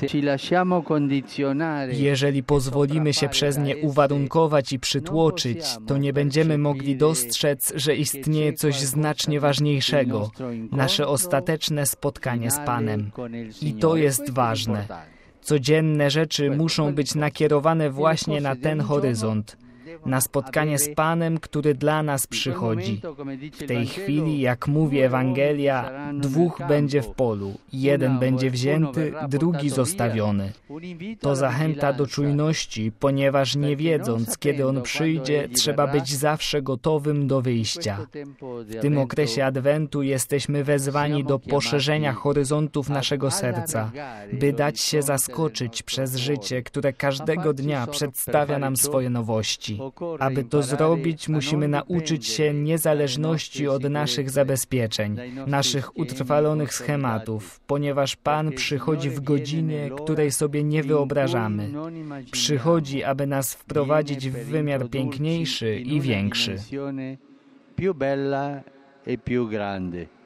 Jeżeli pozwolimy się przez nie uwarunkować i przytłoczyć, to nie będziemy mogli dostrzec, że istnieje coś znacznie ważniejszego, nasze ostateczne spotkanie z Panem. I to jest ważne. Codzienne rzeczy muszą być nakierowane właśnie na ten horyzont, na spotkanie z Panem, który dla nas przychodzi. W tej chwili, jak mówi Ewangelia, 2 będzie w polu, 1 będzie wzięty, drugi zostawiony. To zachęta do czujności, ponieważ nie wiedząc, kiedy On przyjdzie, trzeba być zawsze gotowym do wyjścia. W tym okresie Adwentu jesteśmy wezwani do poszerzenia horyzontów naszego serca, by dać się zaskoczyć przez życie, które każdego dnia przedstawia nam swoje nowości. Aby to zrobić, musimy nauczyć się niezależności od naszych zabezpieczeń, naszych utrwalonych schematów, ponieważ Pan przychodzi w godzinie, której sobie nie wyobrażamy. Przychodzi, aby nas wprowadzić w wymiar piękniejszy i większy.